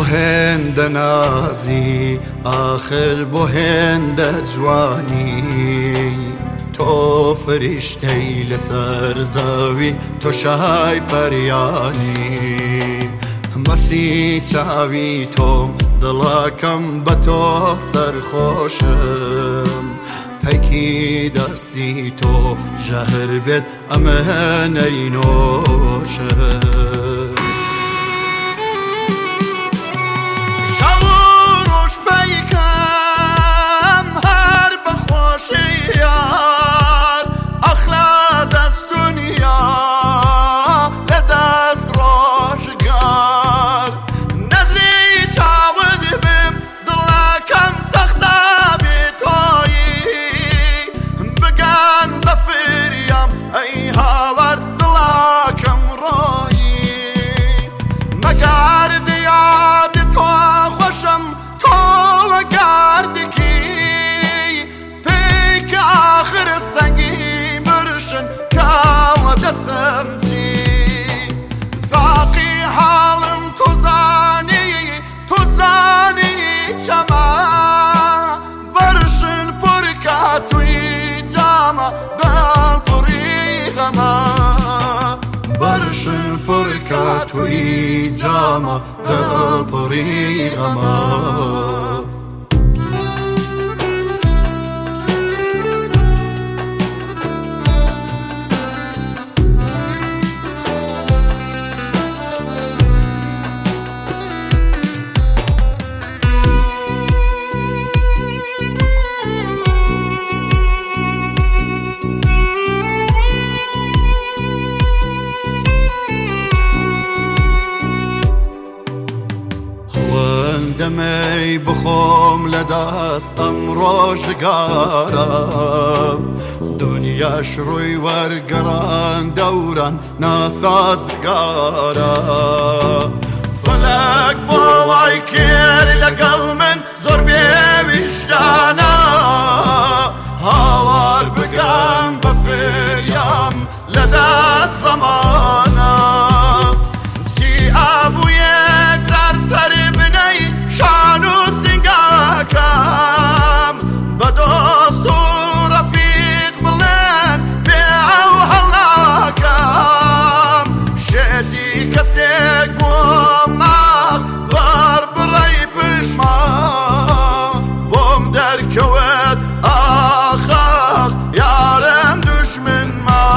هند نازی آخر بو هند جوانی تو فرشتهی لسر زاوی تو شای پریانی مسی چاوی تو دڵاکەم بە تۆ سەرخۆشم پەیکی دەستی تۆ ژەهر بێت ئەمەنەی نۆشم شەو و ڕۆژ پەیکەم هەر بەخۆشی یار ئەخلا دەست دنیا لە دەست ڕۆژگار نەزری چاوت بم دڵەکەم سەختە بێ تۆیی بگەن بە فریام ئەی هاوار دڵەکەم ڕۆیی مەگارد یاد تۆ خۆشم تۆوە گاردکی پێیکە ئاخر سەنگی مرشن کاوە دەسم چی ساقی حاڵم تو زانی چەما بەرشن پڕکە توی جامە دڵپڕی غەمە بەرشن پڕکە توی جامە دڵپڕی غەمە دەمەی بخۆم لە دەستەم ڕۆژگارە دنیاش ڕووی وەرگەڕان دەوران ناسازگارە فەلەک بۆ وای کرد لەگەڵ من زۆر بێویژدانە هاوار بگەم بە فریام لە دەست زەمانە چی ئابوویەک زار سەر بنەی شان و سنگاکەم بە دۆست و ڕەفیق بڵێن پێ ئەو هەڵاکەم شێتی کەسێک بۆم ماڵ بەر بڕەی پشمان بۆم دەرکەوێت ئاخاخ یارم دوژمن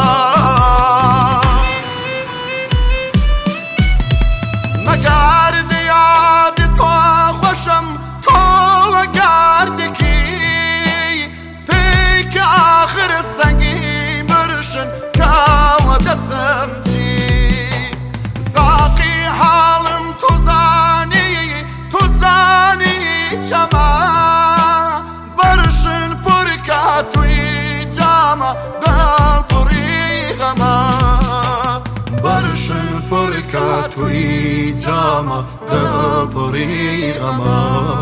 مەگارد یاد تۆ خۆشم تۆوە گاردکی پێیکە ئاخر سەنگی مرشن کاوە دەسم چی ساقی حاڵم تو زانی چەما بەرشن پڕکە توی جامە دڵپڕی غەمە بەرشن پڕکە توی جامە دڵپڕی غەمە